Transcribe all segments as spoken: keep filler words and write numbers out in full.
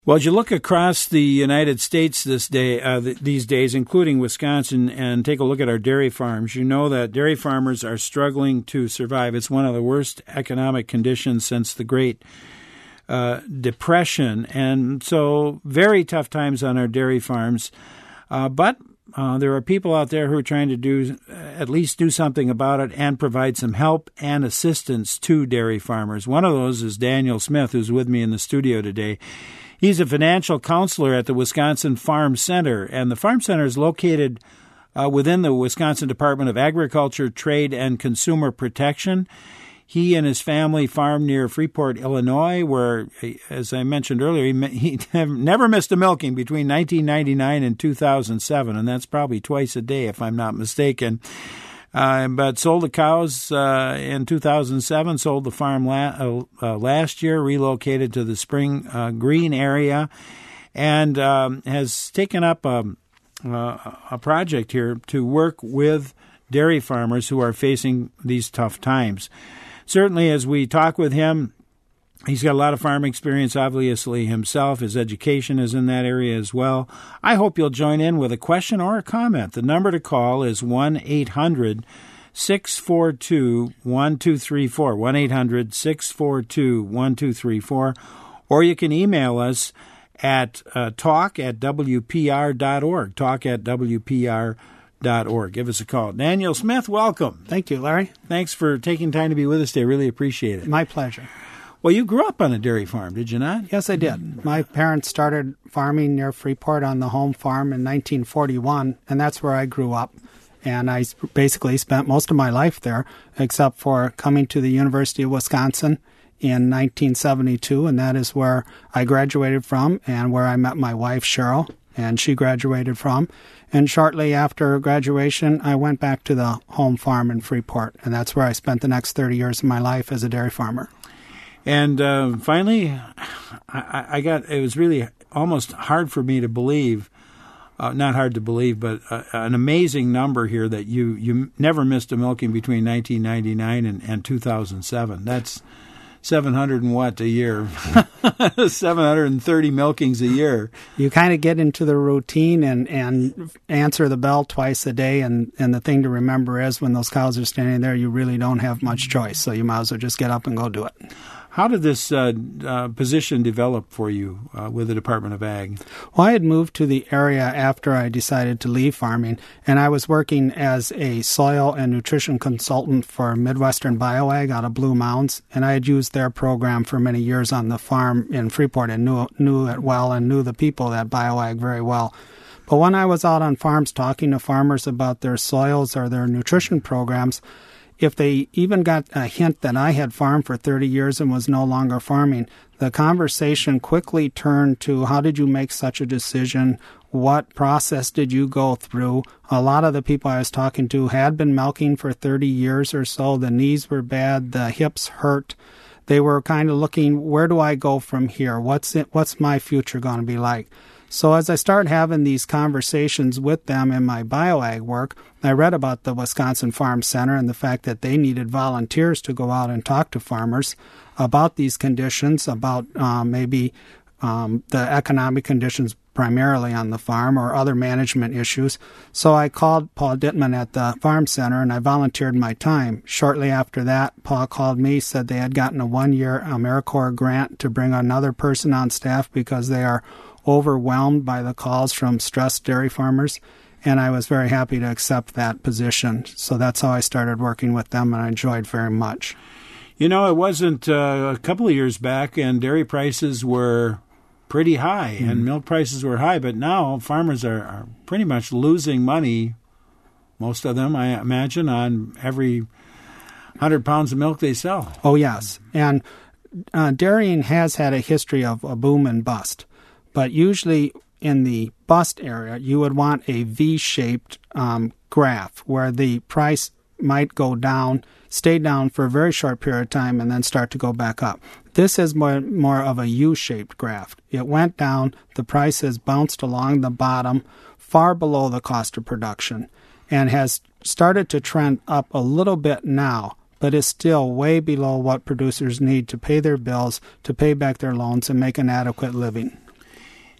Well, as you look across the United States this day, uh, th- these days, including Wisconsin, and take a look at our dairy farms, you know that dairy farmers are struggling to survive. It's one of the worst economic conditions since the Great uh, Depression, and so very tough times on our dairy farms. Uh, but uh, there are people out there who are trying to do at least do something about it and provide some help and assistance to dairy farmers. One of those is Daniel Smith, who's with me in the studio today. He's a financial counselor at the Wisconsin Farm Center, and the Farm Center is located uh, within the Wisconsin Department of Agriculture, Trade, and Consumer Protection. He and his family farm near Freeport, Illinois, where, as I mentioned earlier, he, he never missed a milking between nineteen ninety-nine and two thousand seven, and that's probably twice a day, if I'm not mistaken. Uh, but sold the cows uh, in two thousand seven, sold the farm la- uh, uh, last year, relocated to the Spring uh, Green area, and um, has taken up a, uh, a project here to work with dairy farmers who are facing these tough times. Certainly, as we talk with him, he's got a lot of farm experience, obviously, himself. His education is in that area as well. I hope you'll join in with a question or a comment. The number to call is one eight hundred six four two one two three four, one eight hundred six four two one two three four, or you can email us at uh, talk at w p r dot org, talk at w p r dot org. Give us a call. Daniel Smith, welcome. Thank you, Larry. Thanks for taking time to be with us today. Really appreciate it. My pleasure. Well, you grew up on a dairy farm, did you not? Yes, I did. My parents started farming near Freeport on the home farm in nineteen forty-one, and that's where I grew up. And I basically spent most of my life there, except for coming to the University of Wisconsin in nineteen seventy-two, and that is where I graduated from and where I met my wife, Cheryl, and she graduated from. And shortly after graduation, I went back to the home farm in Freeport, and that's where I spent the next thirty years of my life as a dairy farmer. And uh, finally, I, I got, it was really almost hard for me to believe, uh, not hard to believe, but uh, an amazing number here that you, you never missed a milking between nineteen ninety-nine and, and two thousand seven. That's seven hundred and what a year? seven hundred thirty milkings a year. You kind of get into the routine and, and answer the bell twice a day, and, and the thing to remember is when those cows are standing there, you really don't have much choice, so you might as well just get up and go do it. How did this uh, uh, position develop for you uh, with the Department of Ag? Well, I had moved to the area after I decided to leave farming, and I was working as a soil and nutrition consultant for Midwestern BioAg out of Blue Mounds, and I had used their program for many years on the farm in Freeport and knew, knew it well and knew the people at BioAg very well. But when I was out on farms talking to farmers about their soils or their nutrition programs, if they even got a hint that I had farmed for thirty years and was no longer farming, the conversation quickly turned to how did you make such a decision? What process did you go through? A lot of the people I was talking to had been milking for thirty years or so. The knees were bad. The hips hurt. They were kind of looking, where do I go from here? What's it, what's my future going to be like? So as I started having these conversations with them in my bioag work, I read about the Wisconsin Farm Center and the fact that they needed volunteers to go out and talk to farmers about these conditions, about uh, maybe um, the economic conditions primarily on the farm or other management issues. So I called Paul Dittman at the Farm Center and I volunteered my time. Shortly after that, Paul called me, said they had gotten a one-year AmeriCorps grant to bring another person on staff because they are overwhelmed by the calls from stressed dairy farmers, and I was very happy to accept that position. So that's how I started working with them, and I enjoyed very much. You know, it wasn't uh, a couple of years back, and dairy prices were pretty high, mm-hmm. and milk prices were high, but now farmers are, are pretty much losing money, most of them, I imagine, on every one hundred pounds of milk they sell. Oh, yes, and uh, dairying has had a history of a boom and bust. But usually in the bust area, you would want a V-shaped um, graph where the price might go down, stay down for a very short period of time, and then start to go back up. This is more, more of a U-shaped graph. It went down, the price has bounced along the bottom, far below the cost of production, and has started to trend up a little bit now, but is still way below what producers need to pay their bills, to pay back their loans, and make an adequate living.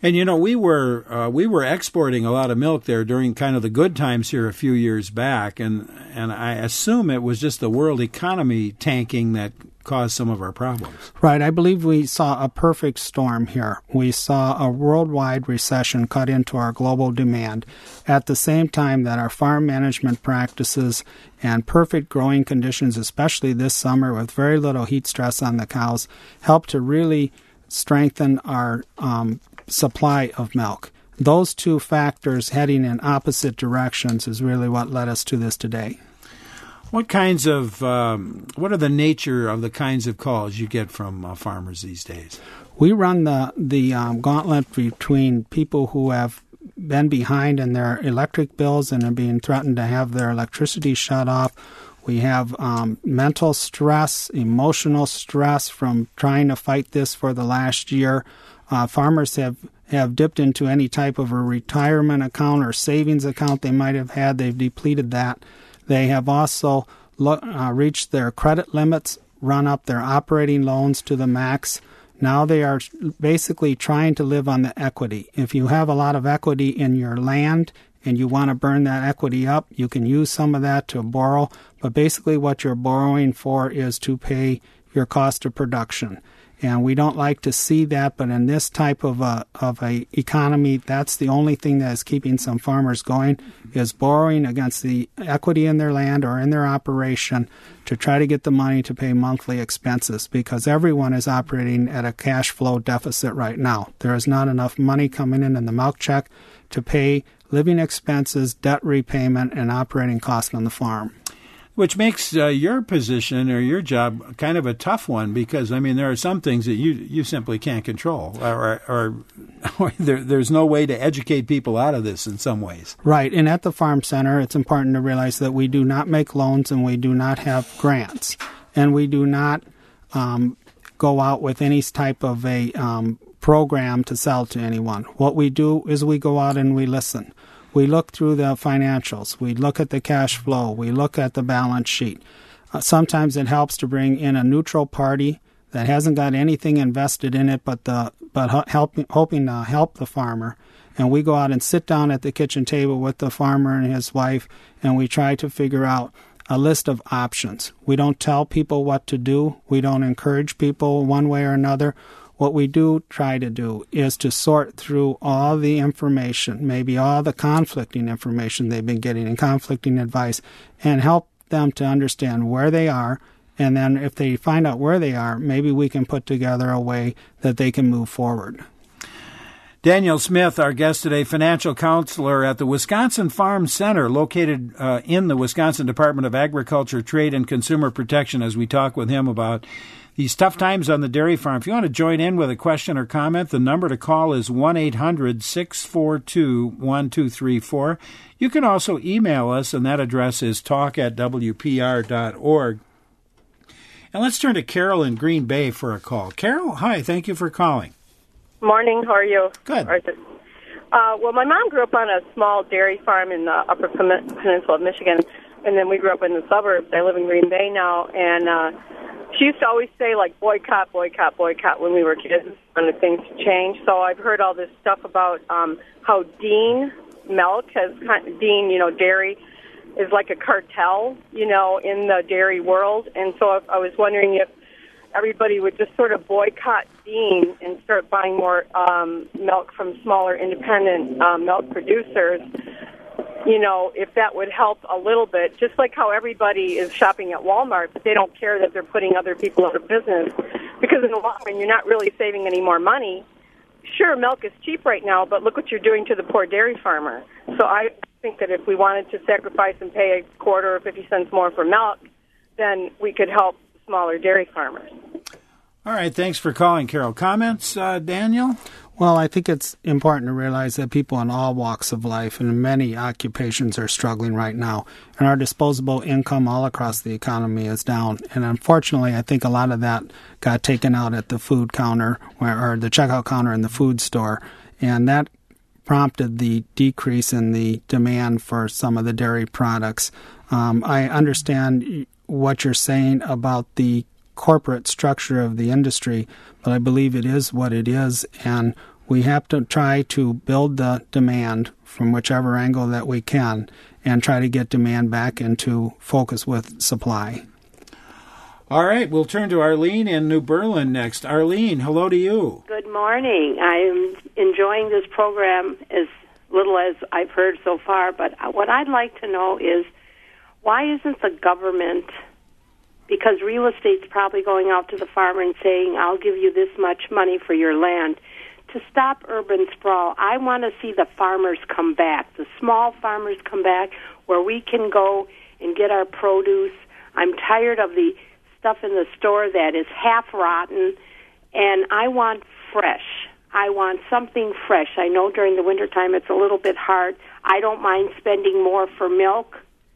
And you know, we were uh, we were exporting a lot of milk there during kind of the good times here a few years back, and and I assume it was just the world economy tanking that caused some of our problems. Right. I believe we saw a perfect storm here. We saw a worldwide recession cut into our global demand at the same time that our farm management practices and perfect growing conditions, especially this summer with very little heat stress on the cows, helped to really strengthen our um, supply of milk. Those two factors heading in opposite directions is really what led us to this today. What kinds of, um, what are the nature of the kinds of calls you get from uh, farmers these days? We run the, the um, gauntlet between people who have been behind in their electric bills and are being threatened to have their electricity shut off. We have um, mental stress, emotional stress from trying to fight this for the last year. Uh, farmers have, have dipped into any type of a retirement account or savings account they might have had. They've depleted that. They have also lo- uh, reached their credit limits, run up their operating loans to the max. Now they are basically trying to live on the equity. If you have a lot of equity in your land and you want to burn that equity up, you can use some of that to borrow. But basically what you're borrowing for is to pay your cost of production. And we don't like to see that, but in this type of a, of a economy, that's the only thing that is keeping some farmers going, is borrowing against the equity in their land or in their operation to try to get the money to pay monthly expenses, because everyone is operating at a cash flow deficit right now. There is not enough money coming in in the milk check to pay living expenses, debt repayment, and operating costs on the farm. Which makes uh, your position or your job kind of a tough one, because, I mean, there are some things that you, you simply can't control, or, or, or there, there's no way to educate people out of this in some ways. Right. And at the Farm Center, it's important to realize that we do not make loans and we do not have grants. And we do not um, go out with any type of a um, program to sell to anyone. What we do is we go out and we listen. We look through the financials. We look at the cash flow. We look at the balance sheet. Uh, sometimes it helps to bring in a neutral party that hasn't got anything invested in it but the but help, hoping to help the farmer. And we go out and sit down at the kitchen table with the farmer and his wife, and we try to figure out a list of options. We don't tell people what to do. We don't encourage people one way or another. What we do try to do is to sort through all the information, maybe all the conflicting information they've been getting and conflicting advice, and help them to understand where they are. And then if they find out where they are, maybe we can put together a way that they can move forward. Daniel Smith, our guest today, financial counselor at the Wisconsin Farm Center, located uh, in the Wisconsin Department of Agriculture, Trade, and Consumer Protection, as we talk with him about these tough times on the dairy farm. If you want to join in with a question or comment, the number to call is one eight hundred six four two one two three four. You can also email us, and that address is talk at w p r dot org. And let's turn to Carol in Green Bay for a call. Carol, hi, thank you for calling. Morning, how are you? Good. Uh, well, my mom grew up on a small dairy farm in the Upper Peninsula of Michigan, and then we grew up in the suburbs. I live in Green Bay now, and uh, she used to always say, like, boycott, boycott, boycott when we were kids, when things change. So I've heard all this stuff about um, how Dean milk has, Dean, you know, dairy is like a cartel, you know, in the dairy world. And so I was wondering if everybody would just sort of boycott Dean and start buying more um, milk from smaller independent um, milk producers, you know, if that would help a little bit, just like how everybody is shopping at Walmart, but they don't care that they're putting other people out of business, because in the long run, you're not really saving any more money. Sure, milk is cheap right now, but look what you're doing to the poor dairy farmer. So I think that if we wanted to sacrifice and pay a quarter or fifty cents more for milk, then we could help smaller dairy farmers. All right, thanks for calling, Carol. Comments, uh, Daniel? Well, I think it's important to realize that people in all walks of life and many occupations are struggling right now, and our disposable income all across the economy is down. And unfortunately, I think a lot of that got taken out at the food counter or the checkout counter in the food store, and that prompted the decrease in the demand for some of the dairy products. Um, I understand what you're saying about the corporate structure of the industry, but I believe it is what it is, and we have to try to build the demand from whichever angle that we can and try to get demand back into focus with supply. All right, we'll turn to Arlene in New Berlin next. Arlene, hello to you. Good morning. I am enjoying this program as little as I've heard so far, but what I'd like to know is why isn't the government, because real estate's probably going out to the farmer and saying, I'll give you this much money for your land, to stop urban sprawl. I want to see the farmers come back, the small farmers come back, where we can go and get our produce. I'm tired of the stuff in the store that is half rotten, and I want fresh. I want something fresh. I know during the wintertime it's a little bit hard. I don't mind spending more for milk,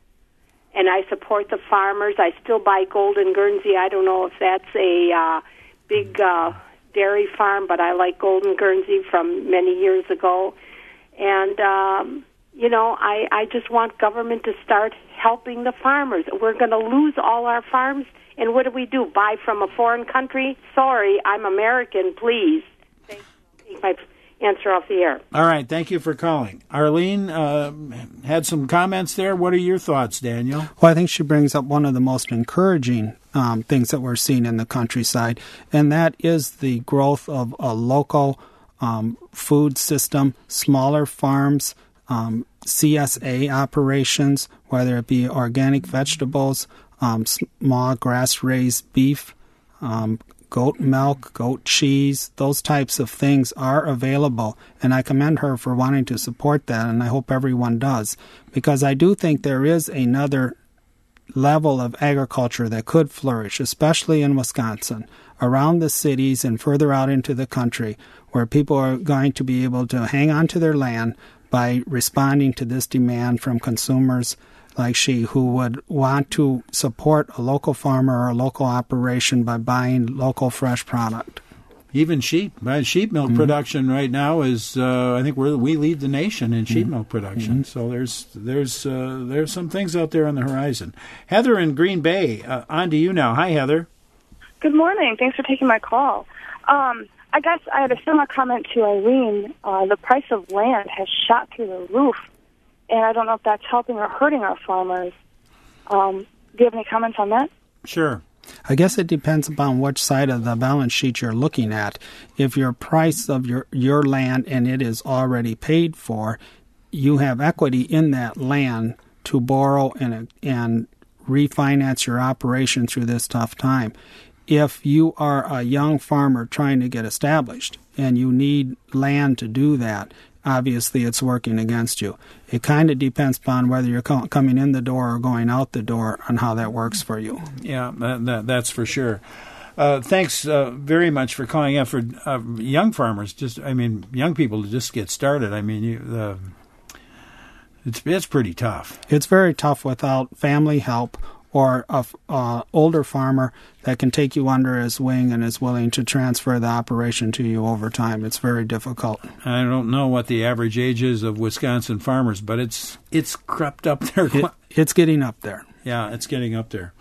and I support the farmers. I still buy Golden Guernsey. I don't know if that's a uh, big uh, dairy farm, but I like Golden Guernsey from many years ago. And, um, you know, I, I just want government to start helping the farmers. We're going to lose all our farms. And what do we do? Buy from a foreign country? Sorry, I'm American, please. Thank you. Take my answer off the air. All right, thank you for calling. Arlene uh, had some comments there. What are your thoughts, Daniel? Well, I think she brings up one of the most encouraging um, things that we're seeing in the countryside, and that is the growth of a local um, food system, smaller farms, um, C S A operations, whether it be organic vegetables, Um, small grass-raised beef, um, goat milk, goat cheese, those types of things are available. And I commend her for wanting to support that, and I hope everyone does. Because I do think there is another level of agriculture that could flourish, especially in Wisconsin, around the cities and further out into the country, where people are going to be able to hang on to their land by responding to this demand from consumers like she, who would want to support a local farmer or a local operation by buying local fresh product. Even sheep. Sheep milk mm-hmm. production right now is, uh, I think we're, we lead the nation in sheep mm-hmm. milk production. Mm-hmm. So there's there's uh, there's some things out there on the horizon. Heather in Green Bay, uh, on to you now. Hi, Heather. Good morning. Thanks for taking my call. Um, I guess I had a similar comment to Irene. Uh, the price of land has shot through the roof, and I don't know if that's helping or hurting our farmers. Um, do you have any comments on that? Sure. I guess it depends upon which side of the balance sheet you're looking at. If your price of your, your land and it is already paid for, you have equity in that land to borrow and and refinance your operation through this tough time. If you are a young farmer trying to get established and you need land to do that, obviously it's working against you. It kind of depends upon whether you're co- coming in the door or going out the door on how that works for you. Yeah, that, that, that's for sure. Uh, thanks uh, very much for calling out for uh, young farmers. Just, I mean, young people to just get started. I mean, you, uh, it's it's pretty tough. It's very tough without family help or a uh, older farmer that can take you under his wing and is willing to transfer the operation to you over time. It's very difficult. I don't know what the average age is of Wisconsin farmers, but it's it's crept up there. It, it's getting up there. Yeah, it's getting up there.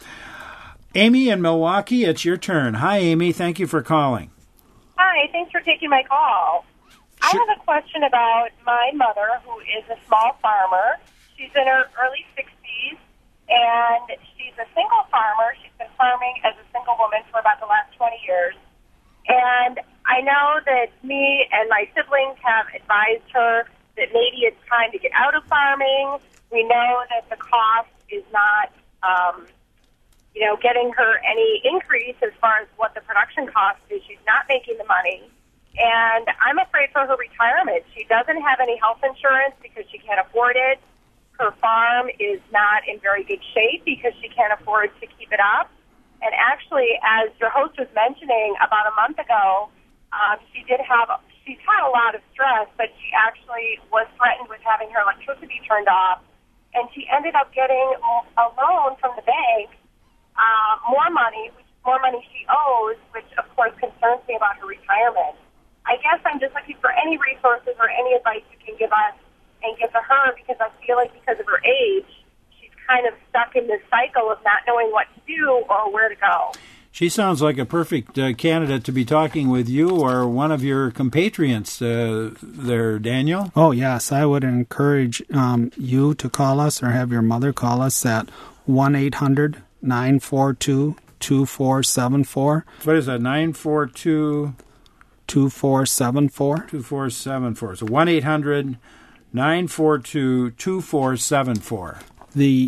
Amy in Milwaukee, it's your turn. Hi, Amy. Thank you for calling. Hi. Thanks for taking my call. Sure. I have a question about my mother, who is a small farmer. She's in her early sixties, and she's a single farmer. She's been farming as a single woman for about the last twenty years. And I know that me and my siblings have advised her that maybe it's time to get out of farming. We know that the cost is not, um, you know, getting her any increase as far as what the production cost is. She's not making the money. And I'm afraid for her retirement. She doesn't have any health insurance because she can't afford it. Her farm is not in very good shape because she can't afford to keep it up. And actually, as your host was mentioning about a month ago, um, she did have, she's had a lot of stress, but she actually was threatened with having her electricity turned off. And she ended up getting a loan from the bank, uh, more money, which is more money she owes, which of course concerns me about her retirement. I guess I'm just looking for any resources or any advice you can give us and give to her, because I feel like because of her age, she's kind of stuck in this cycle of not knowing what to do or where to go. She sounds like a perfect uh, candidate to be talking with you or one of your compatriots uh, there, Daniel. Oh, yes. I would encourage um, you to call us or have your mother call us at one eight hundred nine four two two four seven four. What is that, nine four two? two four seven four. two four seven four. So one eight hundred nine four two two four seven four. The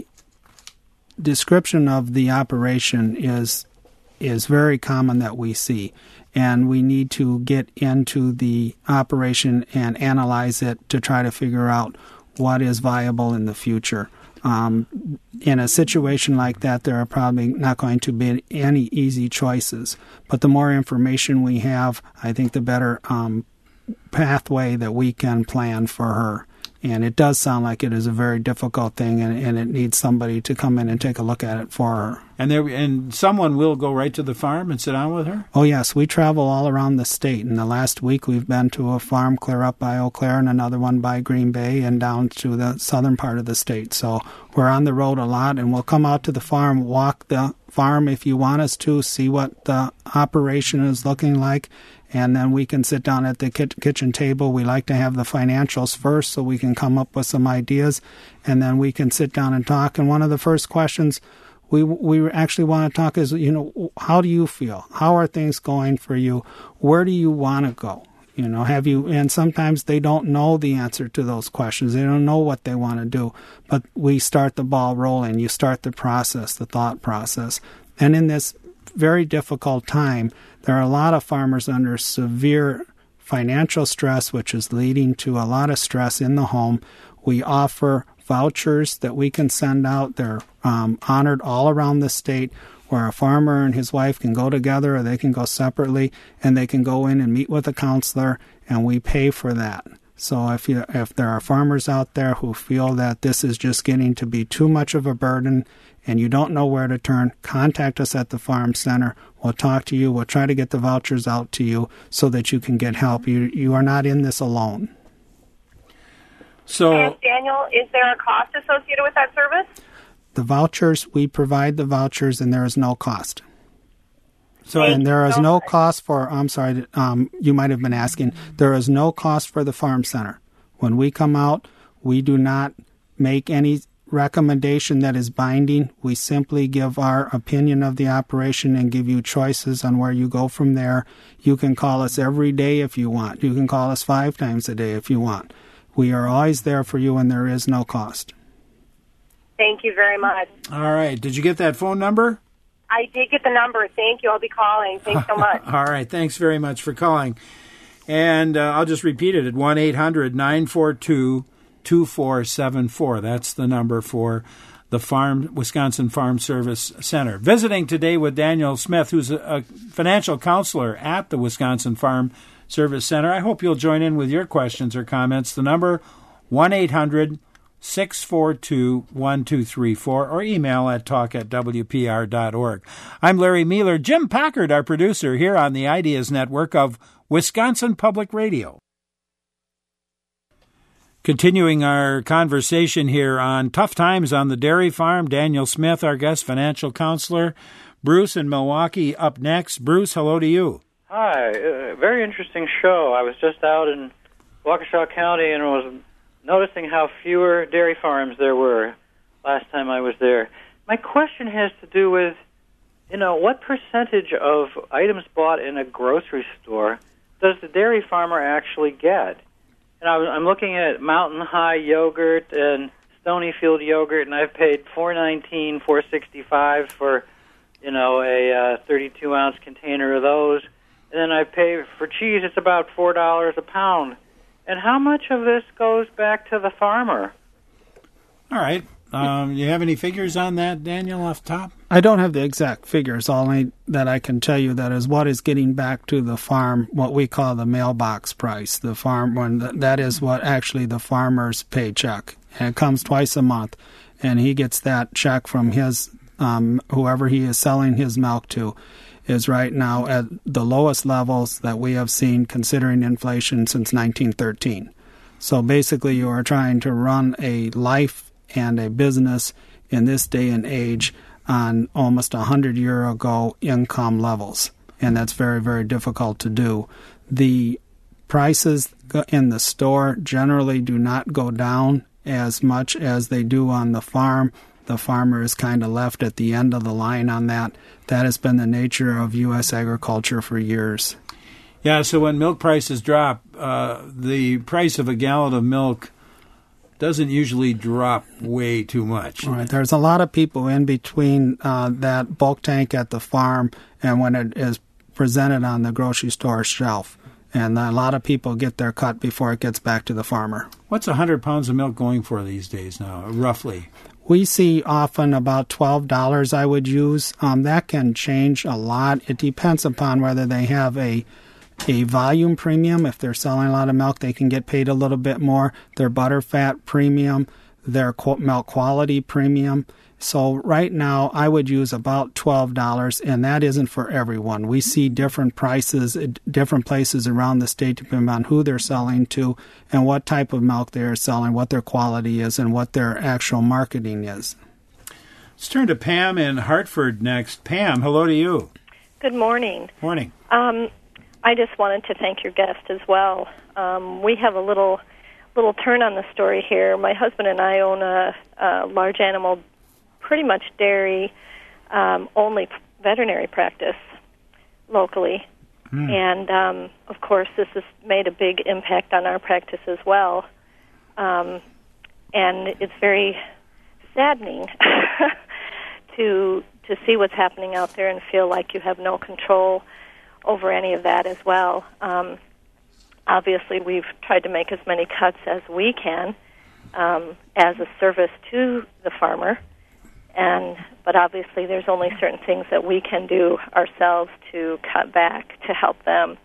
description of the operation is is very common that we see, and we need to get into the operation and analyze it to try to figure out what is viable in the future. Um, in a situation like that, there are probably not going to be any easy choices, but the more information we have, I think the better um, pathway that we can plan for her. And it does sound like it is a very difficult thing, and, and it needs somebody to come in and take a look at it for her. And there, and someone will go right to the farm and sit down with her? Oh, yes. We travel all around the state. In the last week, we've been to a farm clear up by Eau Claire and another one by Green Bay and down to the southern part of the state. So we're on the road a lot, and we'll come out to the farm, walk the farm if you want us to, see what the operation is looking like, and then we can sit down at the kitchen table. We like to have the financials first so we can come up with some ideas, and then we can sit down and talk. And one of the first questions we we actually want to talk is, you know, how do you feel? How are things going for you? Where do you want to go? You know, have you, and sometimes they don't know the answer to those questions. They don't know what they want to do, but we start the ball rolling. You start the process, the thought process. And in this very difficult time, there are a lot of farmers under severe financial stress, which is leading to a lot of stress in the home. We offer vouchers that we can send out. They're um, honored all around the state, where a farmer and his wife can go together or they can go separately, and they can go in and meet with a counselor, and we pay for that. So if you, if there are farmers out there who feel that this is just getting to be too much of a burden and you don't know where to turn, contact us at the Farm Center. We'll talk to you. We'll try to get the vouchers out to you so that you can get help. You you are not in this alone. So, and Daniel, is there a cost associated with that service? The vouchers, we provide the vouchers, and there is no cost. So, and there is no cost for, I'm sorry, um, you might have been asking, there is no cost for the Farm Center. When we come out, we do not make any recommendation that is binding. We simply give our opinion of the operation and give you choices on where you go from there. You can call us every day if you want. You can call us five times a day if you want. We are always there for you, and there is no cost. Thank you very much. All right. Did you get that phone number? I did get the number. Thank you. I'll be calling. Thanks so much. All right. Thanks very much for calling. And uh, I'll just repeat it at one eight hundred nine four two two four seven four. That's the number for the Farm Wisconsin Farm Service Center. Visiting today with Daniel Smith, who's a, a financial counselor at the Wisconsin Farm Service Center. I hope you'll join in with your questions or comments. The number one eight hundred six four two one two three four or email at talk at w p r dot org. I'm Larry Mueller. Jim Packard, our producer, here on the Ideas Network of Wisconsin Public Radio. Continuing our conversation here on tough times on the dairy farm, Daniel Smith, our guest financial counselor. Bruce in Milwaukee up next. Bruce, hello to you. Hi. Uh, very interesting show. I was just out in Waukesha County and was noticing how fewer dairy farms there were last time I was there. My question has to do with, you know, what percentage of items bought in a grocery store does the dairy farmer actually get? And I was, I'm looking at Mountain High yogurt and Stonyfield yogurt, and I've paid four nineteen, four sixty-five for, you know, a uh, thirty-two ounce container of those. And then I pay for cheese. It's about four dollars a pound. And how much of this goes back to the farmer? All right. Um, you have any figures on that, Daniel, off top? I don't have the exact figures. All I, that I can tell you that is what is getting back to the farm, what we call the mailbox price. The farm, when the, that is what actually the farmer's paycheck. And it comes twice a month, and he gets that check from his um, whoever he is selling his milk to. Is right now at the lowest levels that we have seen considering inflation since nineteen thirteen. So basically you are trying to run a life and a business in this day and age on almost a hundred year ago income levels, and that's very, very difficult to do. The prices in the store generally do not go down as much as they do on the farm. The farmer is kind of left at the end of the line on that. That has been the nature of U S agriculture for years. Yeah, so when milk prices drop, uh, the price of a gallon of milk doesn't usually drop way too much. Right. There's a lot of people in between uh, that bulk tank at the farm and when it is presented on the grocery store shelf. And a lot of people get their cut before it gets back to the farmer. What's one hundred pounds of milk going for these days now, roughly? We see often about twelve dollars I would use. Um, that can change a lot. It depends upon whether they have a a volume premium. If they're selling a lot of milk, they can get paid a little bit more. Their butter fat premium, their milk quality premium. So right now, I would use about twelve dollars, and that isn't for everyone. We see different prices at different places around the state depending on who they're selling to and what type of milk they're selling, what their quality is, and what their actual marketing is. Let's turn to Pam in Hartford next. Pam, hello to you. Good morning. Morning. Um, I just wanted to thank your guest as well. Um, we have a little little turn on the story here. My husband and I own a, a large animal, pretty much dairy um, only veterinary practice locally. Mm. And, um, of course, this has made a big impact on our practice as well. Um, and it's very saddening to to see what's happening out there and feel like you have no control over any of that as well. Um, obviously, we've tried to make as many cuts as we can um, as a service to the farmer. And but obviously there's only certain things that we can do ourselves to cut back to help them.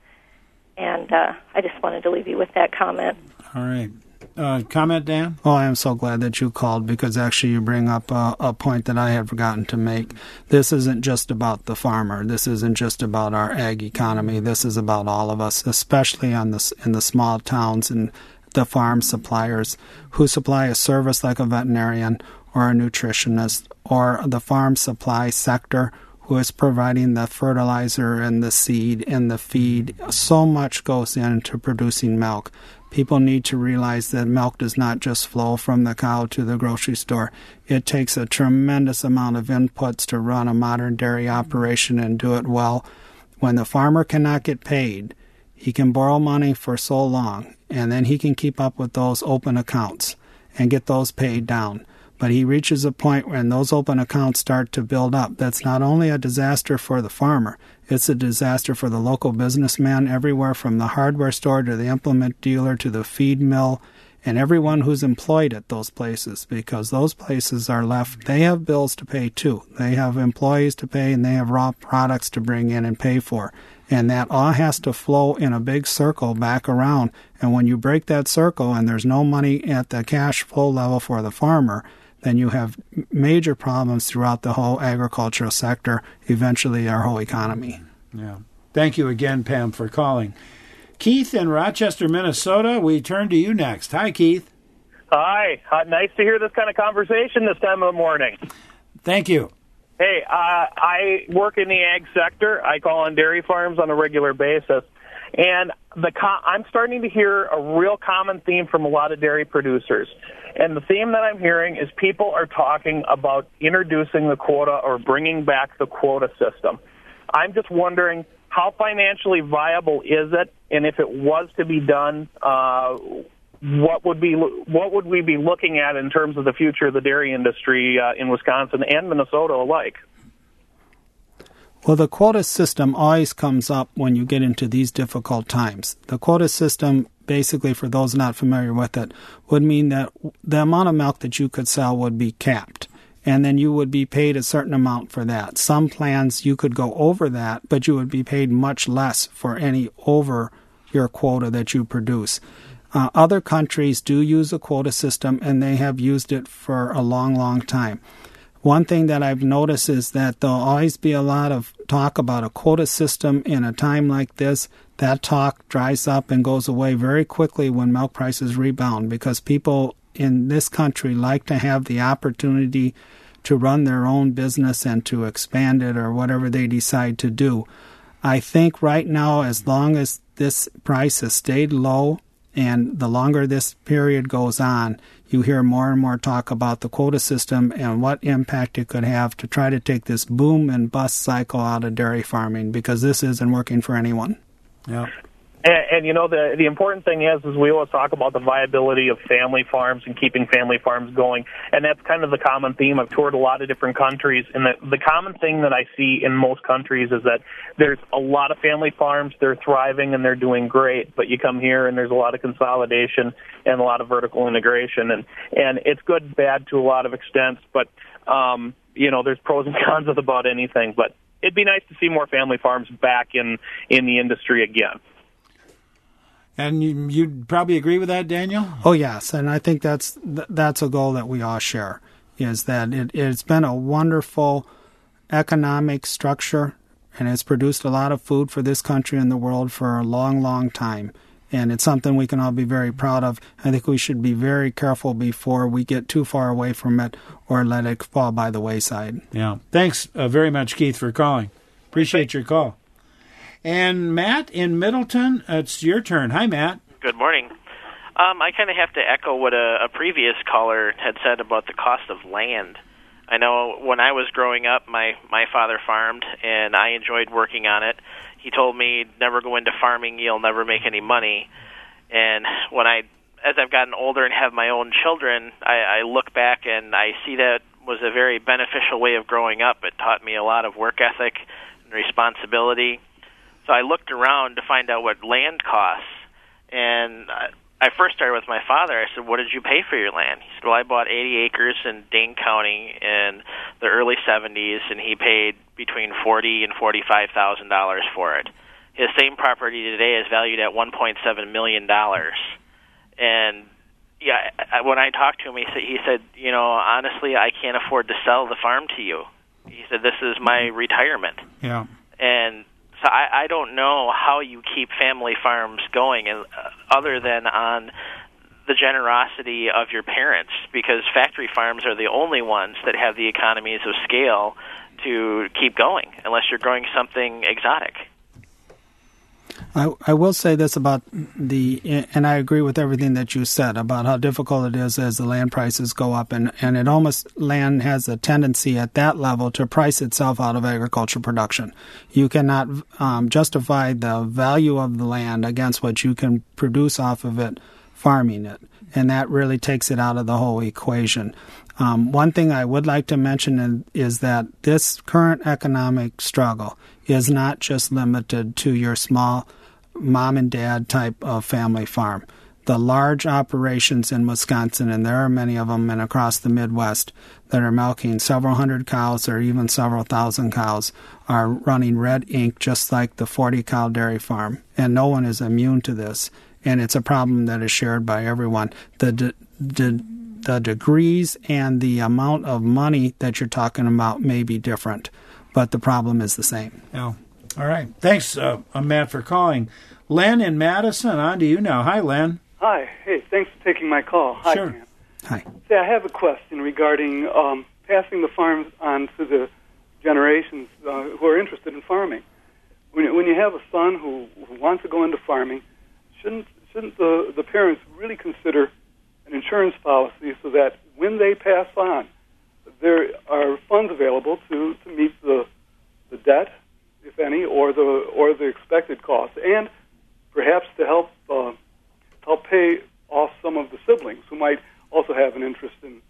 And uh, I just wanted to leave you with that comment. All right. Uh, comment, Dan? Oh, I am so glad that you called because actually you bring up a, a point that I had forgotten to make. This isn't just about the farmer. This isn't just about our ag economy. This is about all of us, especially on the, in the small towns and the farm suppliers who supply a service like a veterinarian or a nutritionist, or the farm supply sector who is providing the fertilizer and the seed and the feed. So much goes into producing milk. People need to realize that milk does not just flow from the cow to the grocery store. It takes a tremendous amount of inputs to run a modern dairy operation and do it well. When the farmer cannot get paid, he can borrow money for so long, and then he can keep up with those open accounts and get those paid down. But he reaches a point when those open accounts start to build up. That's not only a disaster for the farmer, it's a disaster for the local businessman everywhere from the hardware store to the implement dealer to the feed mill and everyone who's employed at those places, because those places are left, they have bills to pay too. They have employees to pay and they have raw products to bring in and pay for. And that all has to flow in a big circle back around. And when you break that circle and there's no money at the cash flow level for the farmer, then you have major problems throughout the whole agricultural sector, eventually our whole economy. Yeah. Thank you again, Pam, for calling. Keith in Rochester, Minnesota, we turn to you next. Hi, Keith. Hi. Uh, nice to hear this kind of conversation this time of the morning. Thank you. Hey, uh, I work in the ag sector. I call on dairy farms on a regular basis. And the co- I'm starting to hear a real common theme from a lot of dairy producers. And the theme that I'm hearing is people are talking about introducing the quota or bringing back the quota system. I'm just wondering, how financially viable is it? And if it was to be done, uh, what would be what would we be looking at in terms of the future of the dairy industry uh, in Wisconsin and Minnesota alike? Well, the quota system always comes up when you get into these difficult times. The quota system, basically, for those not familiar with it, would mean that the amount of milk that you could sell would be capped, and then you would be paid a certain amount for that. Some plans, you could go over that, but you would be paid much less for any over your quota that you produce. Uh, other countries do use a quota system, and they have used it for a long, long time. One thing that I've noticed is that there'll always be a lot of talk about a quota system in a time like this. That talk dries up and goes away very quickly when milk prices rebound, because people in this country like to have the opportunity to run their own business and to expand it or whatever they decide to do. I think right now, as long as this price has stayed low and the longer this period goes on, you hear more and more talk about the quota system and what impact it could have to try to take this boom and bust cycle out of dairy farming, because this isn't working for anyone. Yeah. And, and you know, the the important thing is, is we always talk about the viability of family farms and keeping family farms going, and that's kind of the common theme. I've toured a lot of different countries, and the, the common thing that I see in most countries is that there's a lot of family farms, they're thriving and they're doing great, but you come here and there's a lot of consolidation and a lot of vertical integration, and, and it's good and bad to a lot of extents, but, um, you know, there's pros and cons of about anything, but it'd be nice to see more family farms back in, in the industry again. And you, you'd probably agree with that, Daniel? Oh, yes, and I think that's that's a goal that we all share, is that it, it's been a wonderful economic structure, and it's produced a lot of food for this country and the world for a long, long time. And it's something we can all be very proud of. I think we should be very careful before we get too far away from it or let it fall by the wayside. Yeah. Thanks uh, very much, Keith, for calling. Appreciate your call. And Matt in Middleton, it's your turn. Hi, Matt. Good morning. Um, I kind of have to echo what a, a previous caller had said about the cost of land. I know when I was growing up, my, my father farmed, and I enjoyed working on it. He told me, never go into farming, you'll never make any money. And when I, as I've gotten older and have my own children, I, I look back and I see that was a very beneficial way of growing up. It taught me a lot of work ethic and responsibility. So I looked around to find out what land costs, and I first started with my father. I said, what did you pay for your land? He said, well, I bought eighty acres in Dane County in the early seventies, and he paid between forty thousand dollars and forty-five thousand dollars for it. His same property today is valued at one point seven million dollars. And yeah, when I talked to him, he said, he said, you know, honestly, I can't afford to sell the farm to you. He said, this is my retirement. Yeah. And so I, I don't know how you keep family farms going, and uh, other than on the generosity of your parents, because factory farms are the only ones that have the economies of scale to keep going, unless you're growing something exotic. I, I will say this about the, and I agree with everything that you said about how difficult it is as the land prices go up, and, and it almost, land has a tendency at that level to price itself out of agriculture production. You cannot um, justify the value of the land against what you can produce off of it farming it, and that really takes it out of the whole equation. Um, one thing I would like to mention is that this current economic struggle is not just limited to your small mom and dad type of family farm. The large operations in Wisconsin, and there are many of them and across the Midwest, that are milking several hundred cows or even several thousand cows, are running red ink just like the forty cow dairy farm. And no one is immune to this. And it's a problem that is shared by everyone. The de- de- the degrees and the amount of money that you're talking about may be different, but the problem is the same. Yeah. All right. Thanks, uh, Matt, for calling. Len in Madison, on to you now. Hi, Len. Hi. Hey, thanks for taking my call. Hi, sure. Dan. Hi. Say, I have a question regarding um, passing the farms on to the generations uh, who are interested in farming. When you, when you have a son who, who wants to go into farming, shouldn't shouldn't the, the parents really consider an insurance policy so that when they pass on, there are funds available to, to meet the the debt, if any, or the or the expected costs, and perhaps to help uh, help pay off some of the siblings who might also have an interest in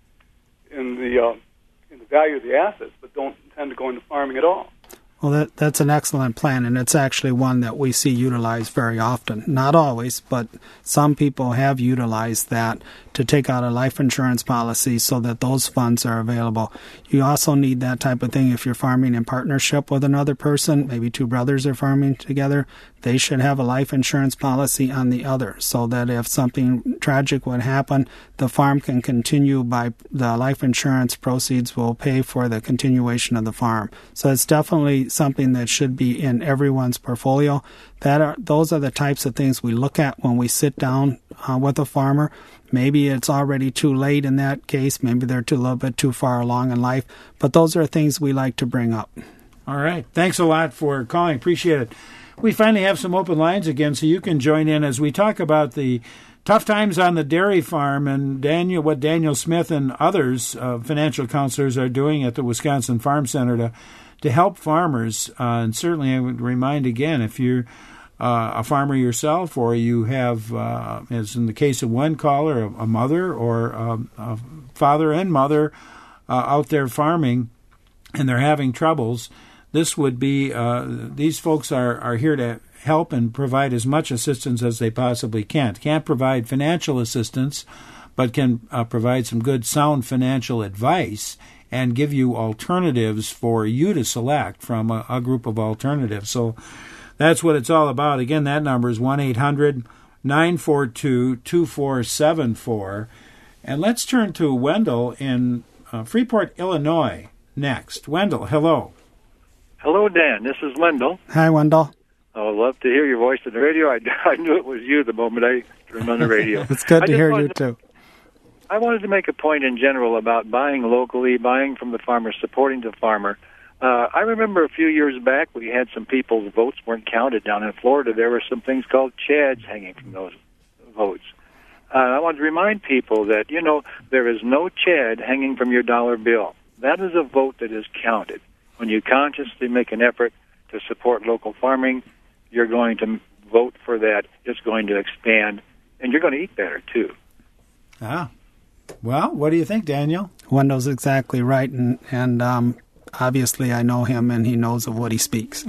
in the uh, in the value of the assets, but don't intend to go into farming at all. Well, that, that's an excellent plan, and it's actually one that we see utilized very often. Not always, but some people have utilized that to take out a life insurance policy so that those funds are available. You also need that type of thing if you're farming in partnership with another person. Maybe two brothers are farming together. They should have a life insurance policy on the other so that if something tragic would happen, the farm can continue by the life insurance proceeds will pay for the continuation of the farm. So it's definitely something that should be in everyone's portfolio. That are those are the types of things we look at when we sit down uh, with a farmer. Maybe it's already too late in that case. Maybe they're too, a little bit too far along in life. But those are things we like to bring up. All right. Thanks a lot for calling. Appreciate it. We finally have some open lines again, so you can join in as we talk about the tough times on the dairy farm and Daniel, what Daniel Smith and others, uh, financial counselors, are doing at the Wisconsin Farm Center to to help farmers. Uh, and certainly I would remind again, if you're uh, a farmer yourself, or you have, uh, as in the case of one caller, a, a mother or a, a father and mother uh, out there farming, and they're having troubles, this would be, uh, these folks are, are here to help and provide as much assistance as they possibly can. Can't provide financial assistance, but can uh, provide some good, sound financial advice and give you alternatives for you to select from a, a group of alternatives. So that's what it's all about. Again, that number is one eight hundred nine four two two four seven four. And let's turn to Wendell in uh, Freeport, Illinois next. Wendell, hello. Hello, Dan. This is Wendell. Hi, Wendell. I would love to hear your voice on the radio. I, I knew it was you the moment I turned on the radio. It's good I to hear you, to, too. I wanted to make a point in general about buying locally, buying from the farmer, supporting the farmer. Uh, I remember a few years back we had some people's votes weren't counted down in Florida. There were some things called chads hanging from those votes. Uh, I want to remind people that, you know, there is no chad hanging from your dollar bill. That is a vote that is counted. When you consciously make an effort to support local farming, you're going to vote for that. It's going to expand, and you're going to eat better, too. Ah. Well, what do you think, Daniel? Wendell's exactly right, and, and um, obviously I know him, and he knows of what he speaks.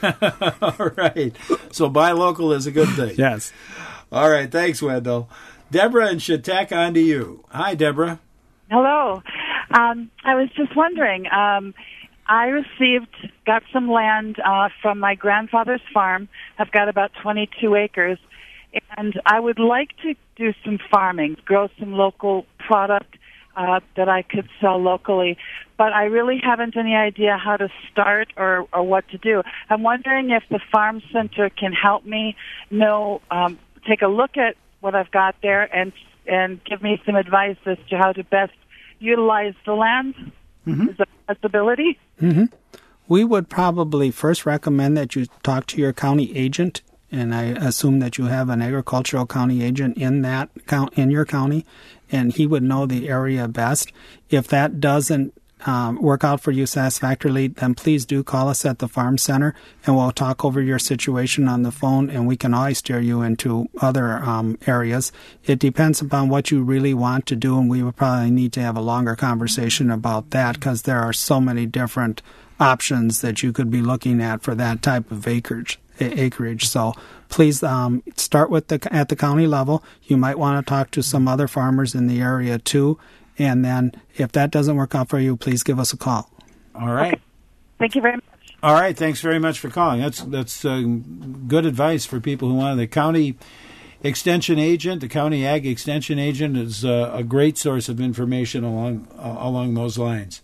All right. So buy local is a good thing. Yes. All right. Thanks, Wendell. Deborah and Chautauqua, on to you. Hi, Deborah. Hello. Um, I was just wondering, um, I received, got some land uh, from my grandfather's farm. I've got about twenty-two acres, and I would like to do some farming, grow some local product uh, that I could sell locally, but I really haven't any idea how to start or, or what to do. I'm wondering if the Farm Center can help me know, um, take a look at what I've got there and and give me some advice as to how to best utilize the land. Mm-hmm. Is that a possibility? Mm-hmm. We would probably first recommend that you talk to your county agent, and I assume that you have an agricultural county agent in that count in your county, and he would know the area best. If that doesn't um, work out for you satisfactorily, then please do call us at the Farm Center, and we'll talk over your situation on the phone, and we can always steer you into other um, areas. It depends upon what you really want to do, and we would probably need to have a longer conversation about that because there are so many different options that you could be looking at for that type of acreage. acreage. So please um, start with the at the county level. You might want to talk to some other farmers in the area too. And then if that doesn't work out for you, please give us a call. All right. Okay. Thank you very much. All right. Thanks very much for calling. That's that's uh, good advice for people who want the county extension agent. The county ag extension agent is uh, a great source of information along uh, along those lines.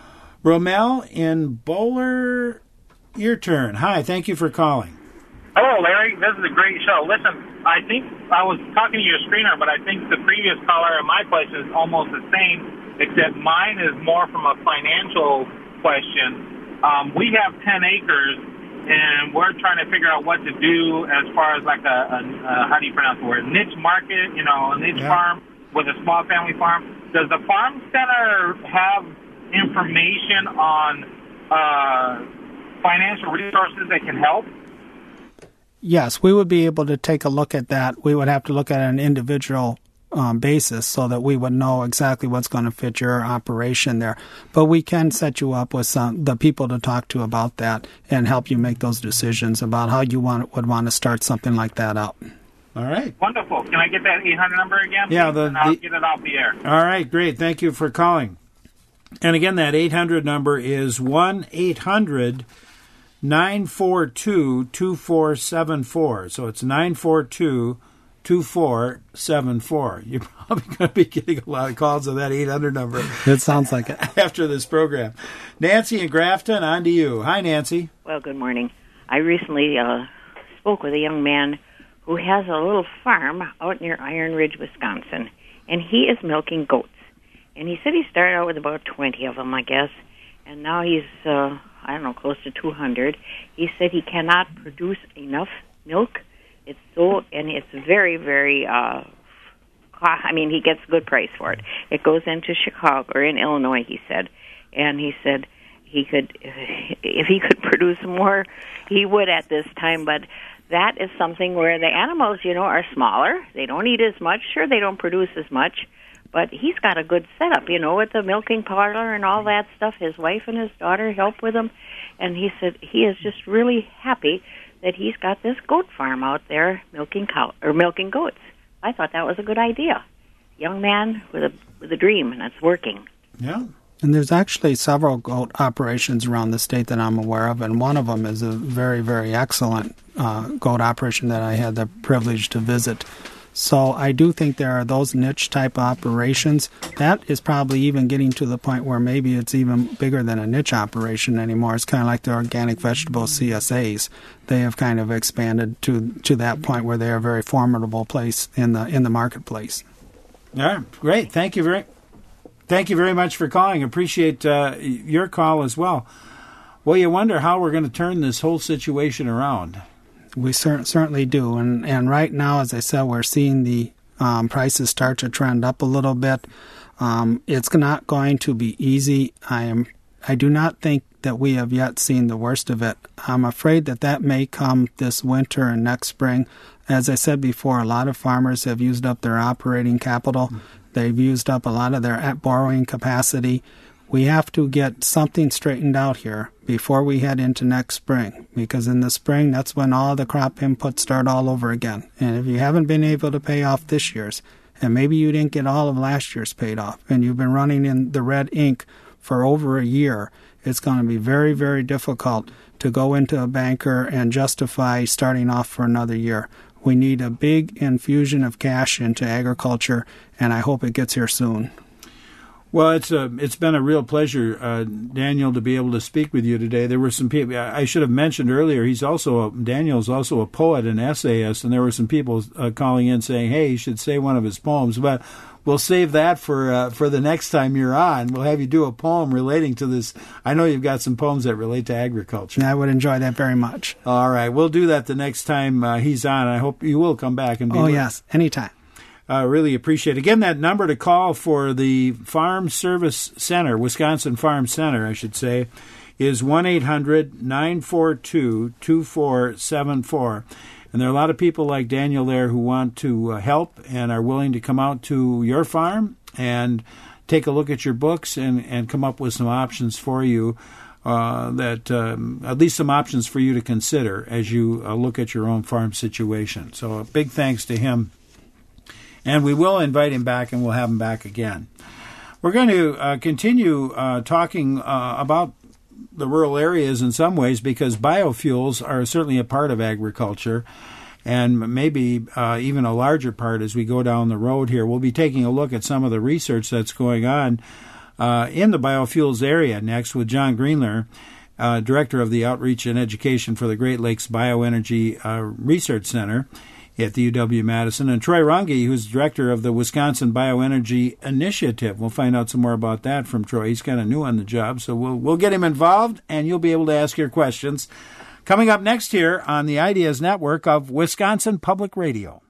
Romel in Bowler, your turn. Hi. Thank you for calling. Hello, Larry. This is a great show. Listen, I think I was talking to your screener, but I think the previous caller in my place is almost the same, except mine is more from a financial question. Um, we have ten acres, and we're trying to figure out what to do as far as like a, a, a how do you pronounce the word, niche market, you know, a niche yeah. farm with a small family farm. Does the Farm Center have information on uh, financial resources that can help? Yes, we would be able to take a look at that. We would have to look at an individual um, basis so that we would know exactly what's going to fit your operation there. But we can set you up with some the people to talk to about that and help you make those decisions about how you want would want to start something like that up. All right. Wonderful. Can I get that eight hundred number again? Yeah, the, and I'll the, get it off the air. All right, great. Thank you for calling. And again, that eight hundred number is one eight hundred nine four two two four seven four. So it's nine four two two four seven four. You're probably going to be getting a lot of calls on that eight hundred number. It sounds like it. After this program. Nancy in Grafton, on to you. Hi, Nancy. Well, good morning. I recently uh, spoke with a young man who has a little farm out near Iron Ridge, Wisconsin, and he is milking goats. And he said he started out with about twenty of them, I guess, and now he's, uh, I don't know, close to two hundred. He said he cannot produce enough milk. It's so, and it's very, very, uh, I mean, he gets a good price for it. It goes into Chicago, or in Illinois, he said. And he said he could, if he could produce more, he would at this time, but that is something where the animals, you know, are smaller. They don't eat as much. Sure, they don't produce as much. But he's got a good setup, you know, with the milking parlor and all that stuff. His wife and his daughter help with him. And he said he is just really happy that he's got this goat farm out there milking cow or milking goats. I thought that was a good idea. Young man with a with a dream, and it's working. Yeah. And there's actually several goat operations around the state that I'm aware of, and one of them is a very, very excellent uh, goat operation that I had the privilege to visit. So I do think there are those niche-type operations. That is probably even getting to the point where maybe it's even bigger than a niche operation anymore. It's kind of like the organic vegetable C S As. They have kind of expanded to to that point where they are a very formidable place in the in the marketplace. All right, great. Thank you very, thank you very much for calling. Appreciate uh, your call as well. Well, you wonder how we're going to turn this whole situation around. We cer- certainly do, and and right now, as I said, we're seeing the um, prices start to trend up a little bit. Um, it's not going to be easy. I am. I do not think that we have yet seen the worst of it. I'm afraid that that may come this winter and next spring. As I said before, a lot of farmers have used up their operating capital. Mm-hmm. They've used up a lot of their borrowing capacity. We have to get something straightened out here before we head into next spring, because in the spring, that's when all the crop inputs start all over again. And if you haven't been able to pay off this year's, and maybe you didn't get all of last year's paid off, and you've been running in the red ink for over a year, it's going to be very, very difficult to go into a banker and justify starting off for another year. We need a big infusion of cash into agriculture, and I hope it gets here soon. Well, it's a, it's been a real pleasure, uh, Daniel, to be able to speak with you today. There were some people, I should have mentioned earlier, he's also, a, Daniel's also a poet and essayist, and there were some people uh, calling in saying, hey, he should say one of his poems, but we'll save that for uh, for the next time you're on. We'll have you do a poem relating to this. I know you've got some poems that relate to agriculture. I would enjoy that very much. All right, we'll do that the next time uh, he's on. I hope you will come back and be Oh, with yes, anytime. I uh, really appreciate it. Again, that number to call for the Farm Service Center, Wisconsin Farm Center, I should say, is one eight hundred nine four two two four seven four. And there are a lot of people like Daniel there who want to uh, help and are willing to come out to your farm and take a look at your books and, and come up with some options for you, uh, that um, at least some options for you to consider as you uh, look at your own farm situation. So a big thanks to him. And we will invite him back, and we'll have him back again. We're going to uh, continue uh, talking uh, about the rural areas in some ways, because biofuels are certainly a part of agriculture, and maybe uh, even a larger part as we go down the road here. We'll be taking a look at some of the research that's going on uh, in the biofuels area next with John Greenler, uh, Director of the Outreach and Education for the Great Lakes Bioenergy uh, Research Center at the U W-Madison, and Troy Runge, who's director of the Wisconsin Bioenergy Initiative. We'll find out some more about that from Troy. He's kind of new on the job, so we'll we'll get him involved, and you'll be able to ask your questions. Coming up next here on the Ideas Network of Wisconsin Public Radio.